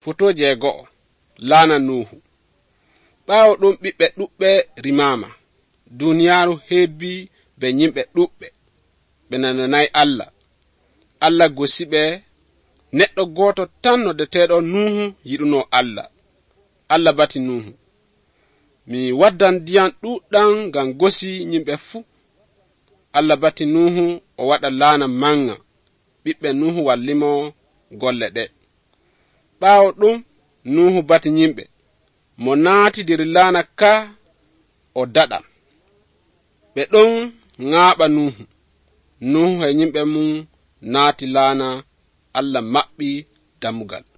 Fotoje go'o laana Nuhu. Ɓaawo ɗum ɓiɓɓe ɗuɓɓe rimama. Duniyaaru heebi be yimɓe ɗuɓɓe. Ɓe nananayi Allah. Allah gosiɓe neɗɗo goto tan noddeteɗo Nuhu yiɗuno Allah. Allah bati Nuhu. Mi waddan ndiyam ɗuɗɗam ngam gosi yimɓe fu. Allah bati Nuhu o waɗa laana manga. Ɓiɓɓe Nuhu wallimo golle ɗe. Ɓaawo ɗum Nuhu bati yimɓe mo naati der laana ka o daɗa. Ɓe ɗon ŋaaɓa Nuhu. Nuhu e yimɓe mum naati laana. Allah maɓɓi dammugal.